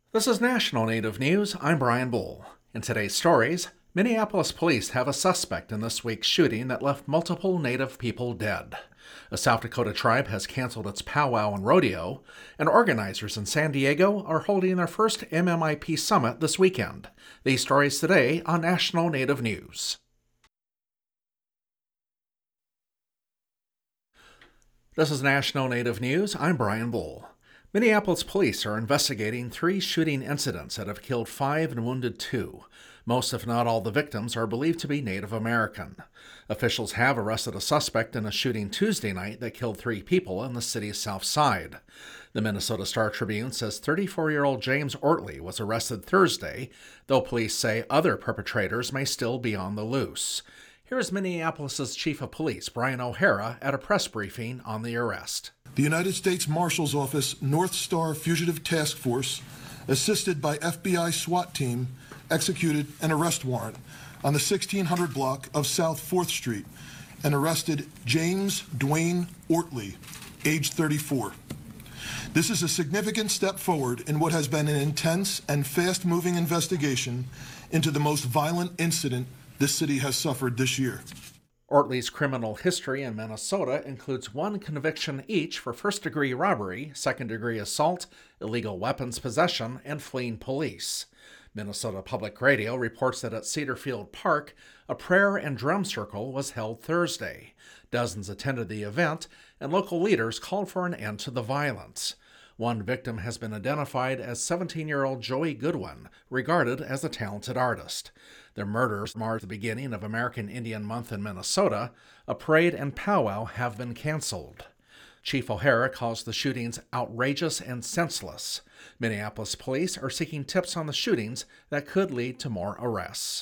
This is National Native News. I'm Brian Bull. In today's stories, Minneapolis police have a suspect in this week's shooting that left multiple Native people dead. A South Dakota tribe has canceled its powwow and rodeo, and organizers in San Diego are holding their first MMIP summit this weekend. These stories today on National Native News. This is National Native News. I'm Brian Bull. Minneapolis police are investigating 3 shooting incidents that have killed 5 and wounded 2. Most, if not all, the victims are believed to be Native American. Officials have arrested a suspect in a shooting Tuesday night that killed 3 people in the city's south side. The Minnesota Star-Tribune says 34-year-old James Ortley was arrested Thursday, though police say other perpetrators may still be on the loose. Here's Minneapolis' Chief of Police, Brian O'Hara, at a press briefing on the arrest. The United States Marshal's Office North Star Fugitive Task Force, assisted by FBI SWAT team, executed an arrest warrant on the 1600 block of South 4th Street and arrested James Dwayne Ortley, age 34. This is a significant step forward in what has been an intense and fast-moving investigation into the most violent incident this city has suffered this year. Ortley's criminal history in Minnesota includes 1 conviction each for first-degree robbery, second-degree assault, illegal weapons possession, and fleeing police. Minnesota Public Radio reports that at Cedarfield Park, a prayer and drum circle was held Thursday. Dozens attended the event, and local leaders called for an end to the violence. One victim has been identified as 17-year-old Joey Goodwin, regarded as a talented artist. Their murders marked the beginning of American Indian Month in Minnesota. A parade and powwow have been canceled. Chief O'Hara calls the shootings outrageous and senseless. Minneapolis police are seeking tips on the shootings that could lead to more arrests.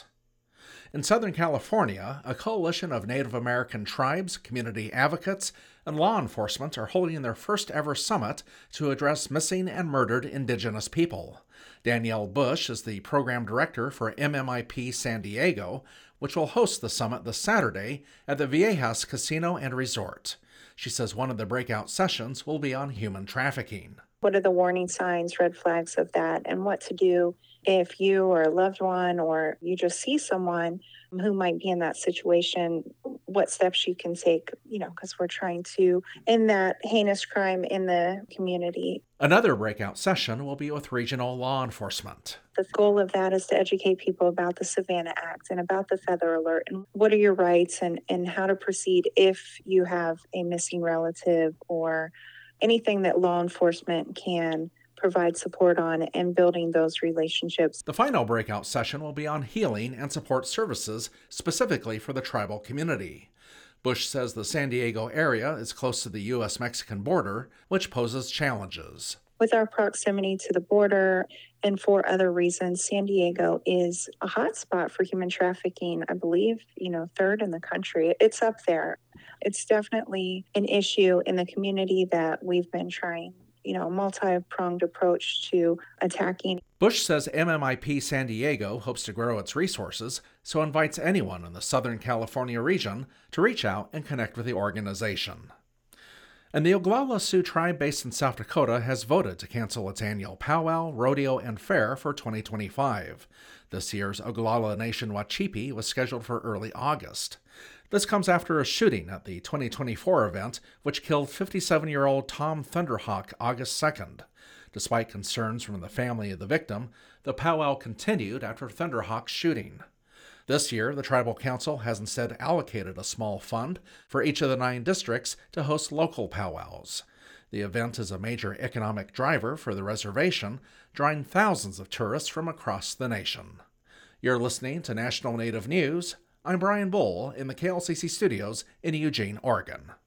In Southern California, a coalition of Native American tribes, community advocates, and law enforcement are holding their first ever summit to address missing and murdered Indigenous people. Danielle Bush is the program director for MMIP San Diego, which will host the summit this Saturday at the Viejas Casino and Resort. She says one of the breakout sessions will be on human trafficking. What are the warning signs, red flags of that, and what to do if you or a loved one or you just see someone who might be in that situation, what steps you can take, because we're trying to end that heinous crime in the community. Another breakout session will be with regional law enforcement. The goal of that is to educate people about the Savannah Act and about the Feather Alert and what are your rights and how to proceed if you have a missing relative or anything that law enforcement can provide support on and building those relationships. The final breakout session will be on healing and support services specifically for the tribal community. Bush says the San Diego area is close to the U.S.-Mexican border, which poses challenges. With our proximity to the border and for other reasons, San Diego is a hot spot for human trafficking, I believe, 3rd in the country. It's up there. It's definitely an issue in the community that we've been trying, a multi-pronged approach to attacking. Bush says MMIP San Diego hopes to grow its resources, so invites anyone in the Southern California region to reach out and connect with the organization. And the Oglala Sioux tribe based in South Dakota has voted to cancel its annual powwow, rodeo, and fair for 2025. This year's Oglala Nation Wachipi was scheduled for early August. This comes after a shooting at the 2024 event, which killed 57-year-old Tom Thunderhawk August 2nd. Despite concerns from the family of the victim, the powwow continued after Thunderhawk's shooting. This year, the Tribal Council has instead allocated a small fund for each of the 9 districts to host local powwows. The event is a major economic driver for the reservation, drawing thousands of tourists from across the nation. You're listening to National Native News. I'm Brian Bull in the KLCC studios in Eugene, Oregon.